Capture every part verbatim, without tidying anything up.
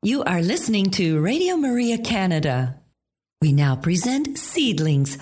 You are listening to Radio Maria Canada. We now present Seedlings.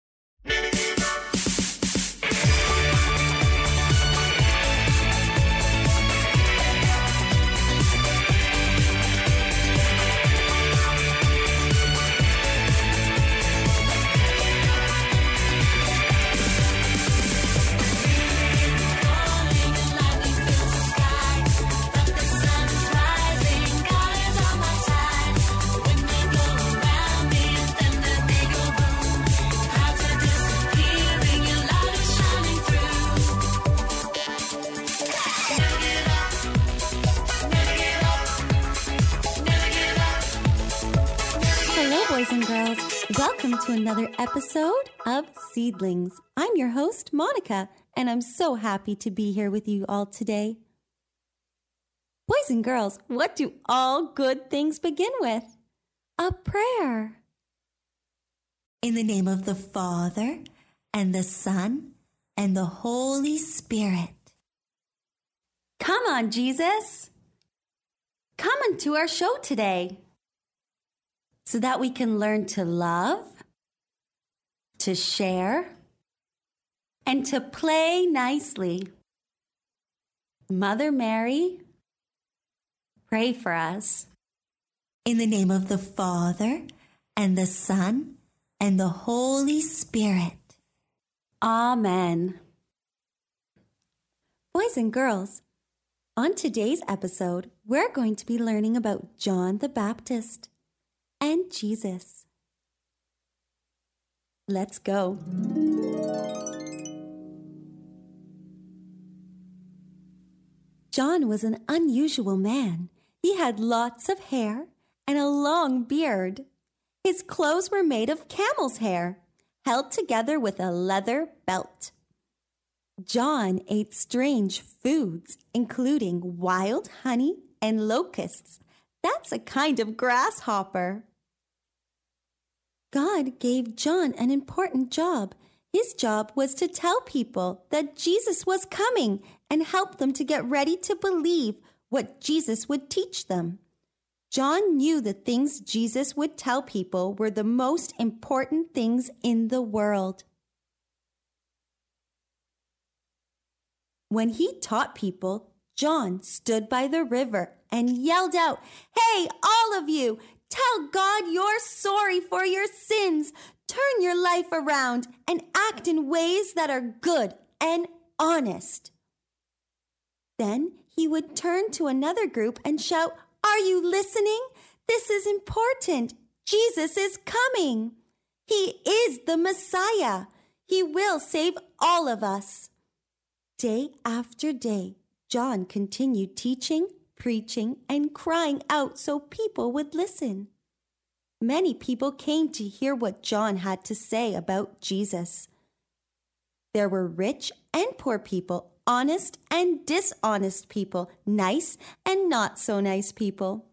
Boys and girls, welcome to another episode of Seedlings. I'm your host, Monica, and I'm so happy to be here with you all today. Boys and girls, what do all good things begin with? A prayer. In the name of the Father, and the Son, and the Holy Spirit. Come on, Jesus. Come into our show today, so that we can learn to love, to share, and to play nicely. Mother Mary, pray for us. In the name of the Father, and the Son, and the Holy Spirit. Amen. Boys and girls, on today's episode, we're going to be learning about John the Baptist and Jesus. Let's go. John was an unusual man. He had lots of hair and a long beard. His clothes were made of camel's hair, held together with a leather belt. John ate strange foods, including wild honey and locusts. That's a kind of grasshopper. God gave John an important job. His job was to tell people that Jesus was coming and help them to get ready to believe what Jesus would teach them. John knew the things Jesus would tell people were the most important things in the world. When he taught people, John stood by the river and yelled out, "Hey, all of you! Tell God you're sorry for your sins. Turn your life around and act in ways that are good and honest." Then he would turn to another group and shout, "Are you listening? This is important. Jesus is coming. He is the Messiah. He will save all of us." Day after day, John continued teaching, preaching, and crying out so people would listen. Many people came to hear what John had to say about Jesus. There were rich and poor people, honest and dishonest people, nice and not so nice people.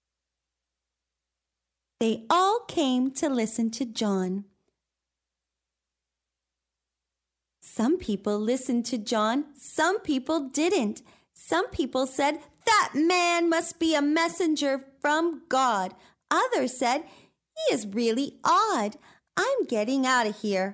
They all came to listen to John. Some people listened to John, some people didn't. Some people said, "That man must be a messenger from God." Others said, "He is really odd. I'm getting out of here."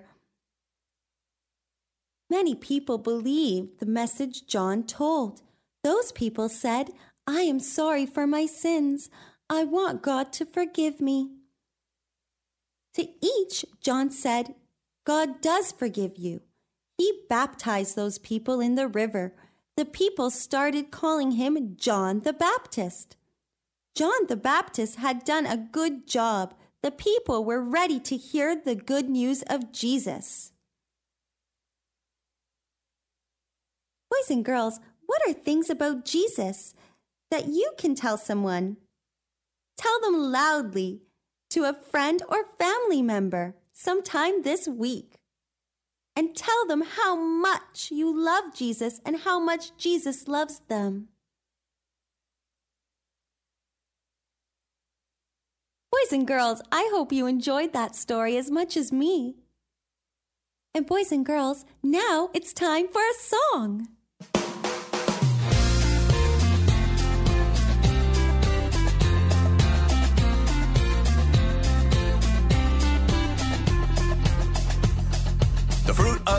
Many people believed the message John told. Those people said, "I am sorry for my sins. I want God to forgive me." To each, John said, "God does forgive you." He baptized those people in the river. The people started calling him John the Baptist. John the Baptist had done a good job. The people were ready to hear the good news of Jesus. Boys and girls, what are things about Jesus that you can tell someone? Tell them loudly to a friend or family member sometime this week. And tell them how much you love Jesus and how much Jesus loves them. Boys and girls, I hope you enjoyed that story as much as me. And boys and girls, now it's time for a song.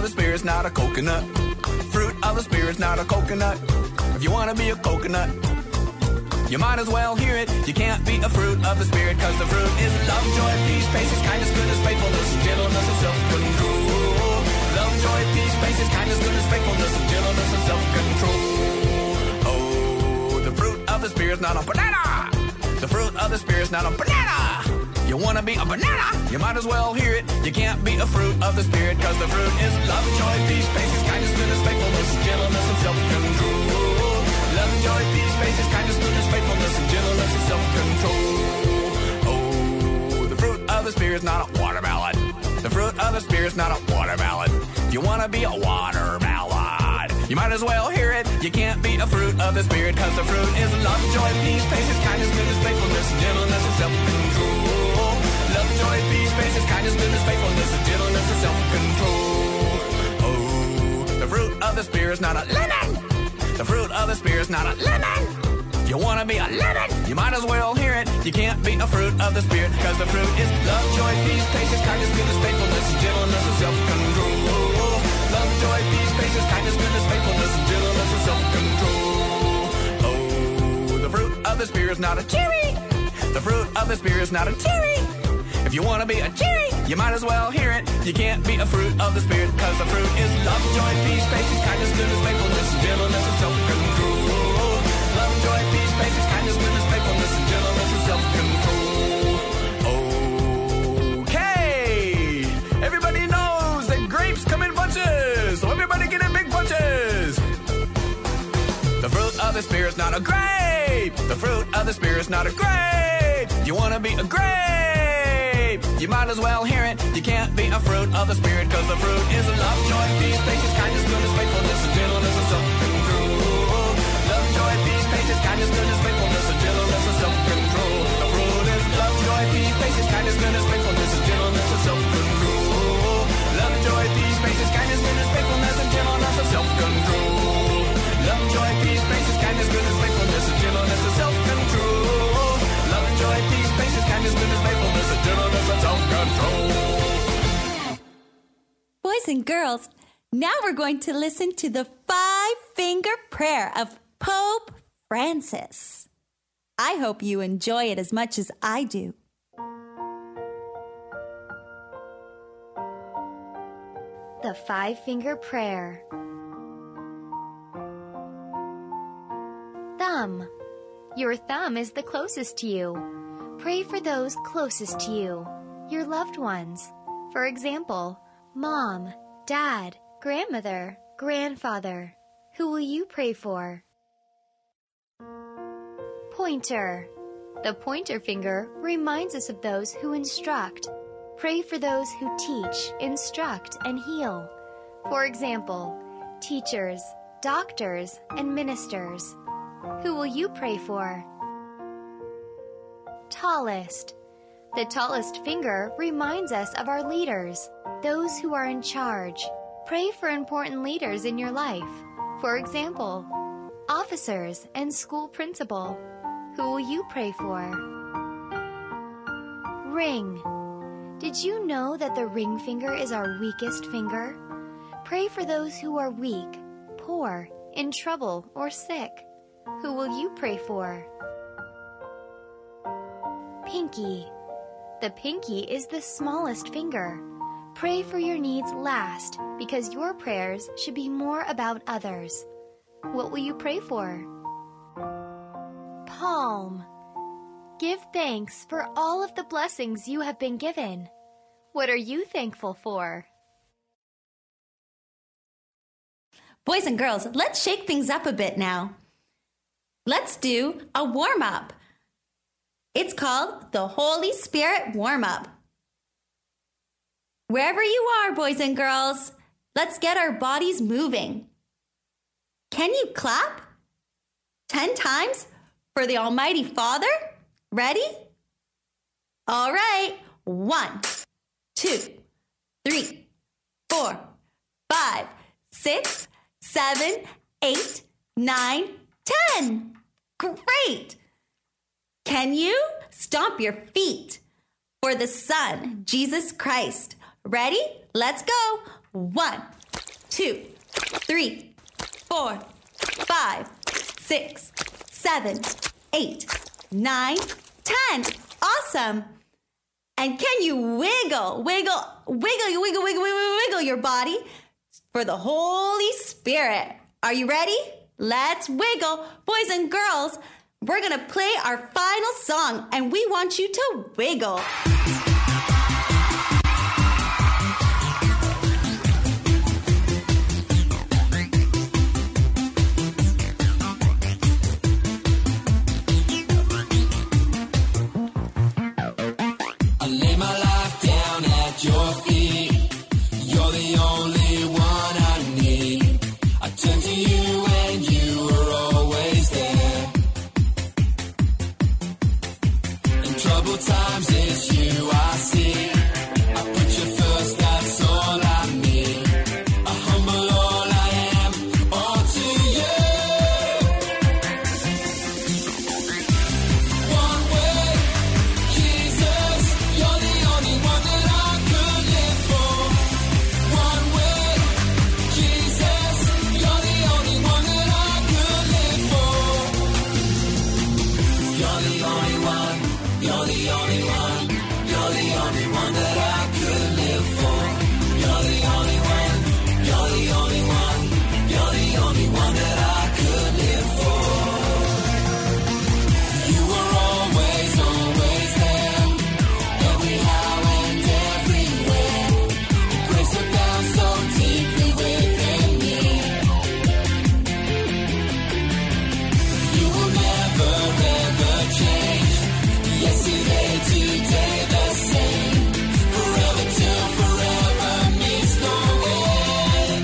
the Spirit's not a coconut. Fruit of the Spirit's not a coconut. If you want to be a coconut, you might as well hear it. You can't be a fruit of the Spirit, cause the fruit is love, joy, peace, patience, kindness, goodness, faithfulness, and gentleness, and self-control. Love, joy, peace, patience, kindness, goodness, faithfulness, and gentleness, and self-control. Oh, the fruit of the Spirit's not a banana. The fruit of the Spirit's not a banana. You wanna be a banana? You might as well hear it. You can't be a fruit of the Spirit, cause the fruit is love, joy, peace, patience, kindness, goodness, faithfulness, gentleness, and self-control. Love, joy, peace, patience, kindness, goodness, faithfulness, and gentleness, and self-control. Oh, the fruit of the Spirit's not a watermelon. The fruit of the Spirit's not a watermelon. If you wanna be a watermelon, you might as well hear it. You can't be a fruit of the Spirit, cause the fruit is love, joy, peace, patience, kindness, goodness, faithfulness, gentleness, and self-control. Love, joy, peace, patience, kindness, goodness, faithfulness, and gentleness, and self-control. Oh, the fruit of the Spirit's not a lemon. The fruit of the Spirit's not a lemon. If you wanna be a lemon, you might as well hear it. You can't be a fruit of the Spirit, cause the fruit is love, joy, peace, patience, kindness, goodness, faithfulness, gentleness, and self-control. Love, joy, peace, patience, kindness, goodness, faithfulness, and gentleness, and self-control. Oh, the fruit of the Spirit's not a cherry. The fruit of the Spirit's not a cherry. If you want to be a cherry, you might as well hear it. You can't be a fruit of the Spirit, cause the fruit is love, joy, peace, patience, kindness, goodness, faithfulness, gentleness, and self-control. Love, joy, peace, patience, kindness, goodness, faithfulness, and gentleness, and self-control. Okay! Everybody knows that grapes come in bunches, so everybody get in big bunches. The fruit of the Spirit's not a grape. The fruit of the Spirit's not a grape. You want to be a grape, you might as well hear it. You can't be a fruit of the Spirit, cause the fruit is love, joy, peace, patience, kindness, goodness, faithfulness, and gentleness, and self-control. Love, joy, peace, patience, kindness, goodness, faithfulness, and gentleness, and self-control. The fruit is love, joy, peace, patience, kindness, goodness, faithfulness, and gentleness, and self-control. Love, joy, peace, patience, kindness, goodness, faithfulness, and gentleness, and self-control. Love, joy, peace, patience, kindness, goodness, faithfulness, and gentleness, and self-control. Love, joy, peace, patience, kindness, goodness, faithfulness, and gentleness, and self-control. Boys and girls, now we're going to listen to the five-finger prayer of Pope Francis. I hope you enjoy it as much as I do. The Five-Finger Prayer. Thumb. Your thumb is the closest to you. Pray for those closest to you, your loved ones. For example, mom, dad, grandmother, grandfather. Who will you pray for? Pointer. The pointer finger reminds us of those who instruct. Pray for those who teach, instruct, and heal. For example, teachers, doctors, and ministers. Who will you pray for? Tallest. The tallest finger reminds us of our leaders, those who are in charge. Pray for important leaders in your life. For example, officers and school principal. Who will you pray for? Ring. Did you know that the ring finger is our weakest finger? Pray for those who are weak, poor, in trouble, or sick. Who will you pray for? Pinky. The pinky is the smallest finger. Pray for your needs last, because your prayers should be more about others. What will you pray for? Palm. Give thanks for all of the blessings you have been given. What are you thankful for? Boys and girls, let's shake things up a bit now. Let's do a warm-up. It's called the Holy Spirit warm-up. Wherever you are, boys and girls, let's get our bodies moving. Can you clap ten times for the Almighty Father? Ready? All right. One, two, three, four, five, six, seven, eight, nine, ten. Great. Can you stomp your feet for the Son, Jesus Christ? Ready? Let's go. One, two, three, four, five, six, seven, eight, nine, ten. Awesome. And can you wiggle, wiggle, wiggle, wiggle, wiggle, wiggle, wiggle your body for the Holy Spirit? Are you ready? Let's wiggle. Boys and girls, we're going to play our final song, and we want you to wiggle. Times it's you I see. I put you first, that's all I need. I humble all I am, all to you. One way, Jesus, you're the only one that I could live for. One way, Jesus, you're the only one that I could live for. You're the only one. You're the only one, you're the only one that I could live for. You're the only one, you're the only one, you're the only one that I could live for. You were always, always there, every how and everywhere. Your grace abounds so deeply within me. You will never, ever change. Yesterday, today, the same. Forever till forever meets no end.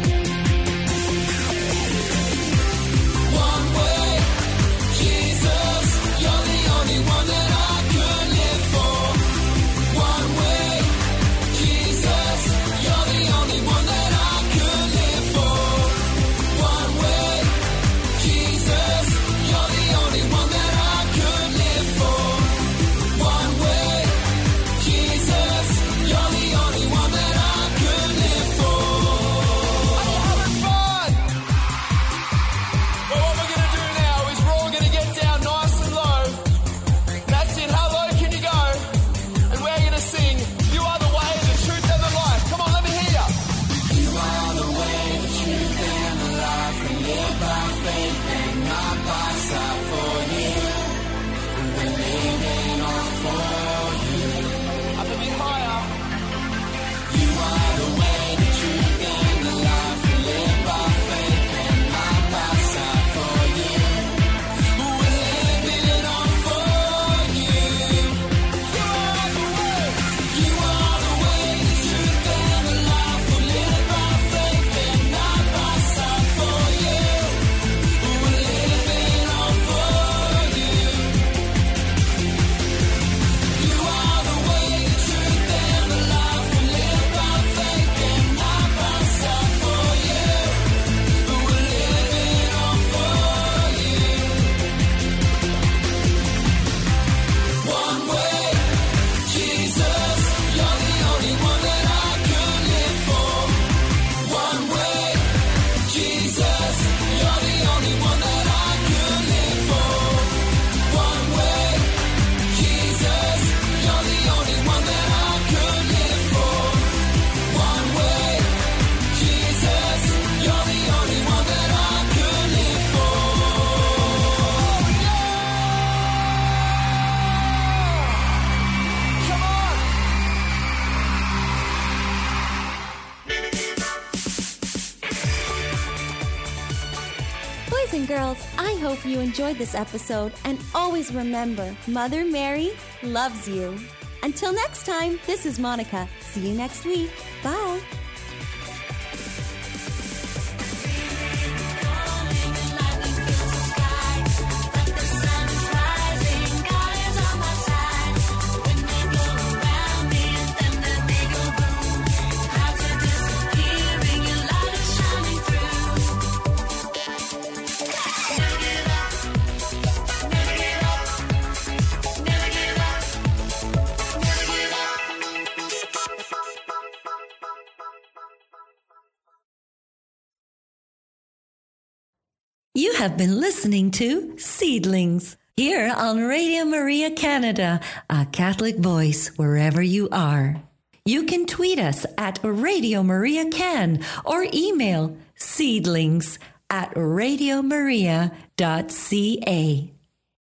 One way, Jesus, you're the only one that I could live for. One way, Jesus, you're the only one that I could live for. One way, Jesus, you're the only one that I could live for. One way, Jesus, you're the only one that I could live for. Are you having fun? Well, what we're going to do now is we're all going to get down nice and low. That's it. How low can you go? And we're going to sing, you are the way, the truth, and the life. Come on, let me hear you. You are the way, the truth, and the life. We live by faith and not by sight for you. We're living on for you. Up a bit higher. You are the way, the truth, and the life. We live by faith and not by sight for you. We're living on for you. You are the way. You are the way, the truth, and the life. We live by faith and not by sight for you. We're living on for you. You are the way, the truth, and the life. We live by faith and not by sight for you. We're living on for you. One way, Jesus, you're the only one that I could live for. One way, Jesus, you're the only one that I could live for. One way, Jesus, you're the only one that I could live for. One way, Jesus, you're the only one that I could live for. Come on! Boys and girls, I hope you enjoyed this episode, and always remember, Mother Mary loves you. Until next time, this is Monica. See you next week. Bye. You have been listening to Seedlings here on Radio Maria Canada, a Catholic voice wherever you are. You can tweet us at Radio Maria Can or email seedlings at radiomaria dot c a.